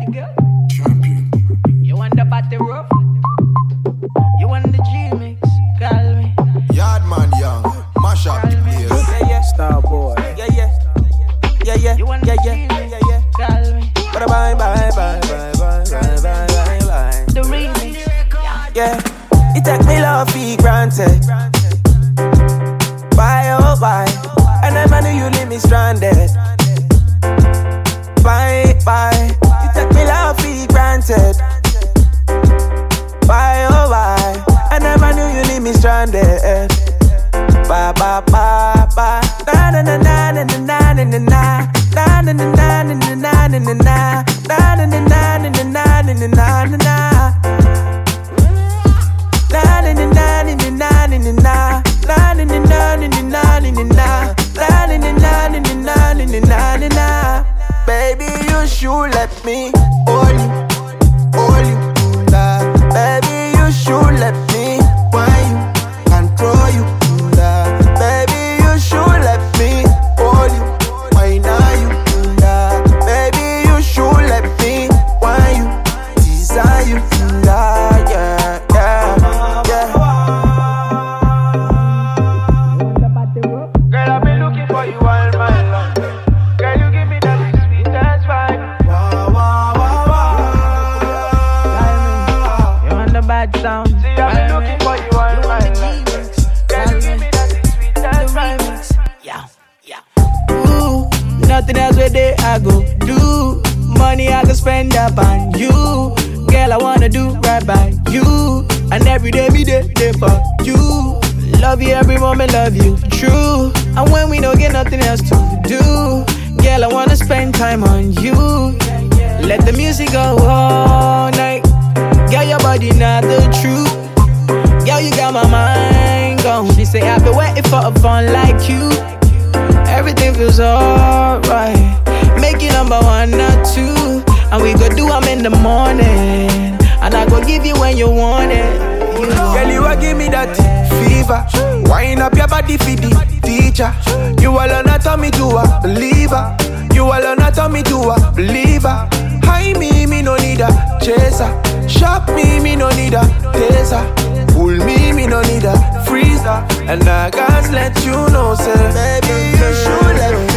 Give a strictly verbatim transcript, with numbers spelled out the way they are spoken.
girl. Champion. You want the party rough? You want the G-Mix? Call me. Yardman Young, mash up the place. Yeah, yeah, star boy. Yeah, yeah. Yeah, yeah. You want yeah, the yeah. G-Mix? Yeah, yeah. Call me. Bye, bye, bye, bye, bye, bye, bye, bye, bye. The remix. Yeah. You take me love for granted. Why, oh, why? I never knew you leave me stranded. Bye, bye. You take me love for granted. Why, oh, why? I never knew you leave me stranded. Bye, bye, bye, bye. Na na na na na na na na na. Na na na na na na na na na na. Na na na na na na na na na na na. Na na na na na na na na na na. Na na na na na na na na na na. Na na na na na na na na na na. Baby, you should let me hold you, hold you, love. Baby, you should let me wine you, control you, love. Baby, you should let me hold you, wine you, love. Baby, you should let me wine you, desire you, love. Yeah, yeah, yeah. Girl, I've been looking for you all my life. Girl, you give me that sweet ass vibe. Wow, wow, wow, wow. You want the bad sound? See, I've been looking for you all my life. Girl, you give me that sweet ass vibe. Yeah, yeah. Ooh, nothing else with it I go do. Money I can spend up on you. Girl, I wanna do right by you. And every day me day, day for you. Love you every moment, love you true. And when we don't get nothing else to do, girl, I wanna spend time on you. Let the music go all night. Girl, your body not the truth. Girl, you got my mind gone. She say I've been waiting for a fun like you. Everything feels alright. Make you number one or two. And we go do them in the morning. And I go give you when you want it. You know. Girl, you a give me that fever. Wind up your body for the teacher. You all on a tummy to a believer. You all on a tummy to a believer. High me, me no need a chaser. Shock me, me no need a taser. Pull me, me no need a freezer. And I gotta let you know, say, baby, you should let me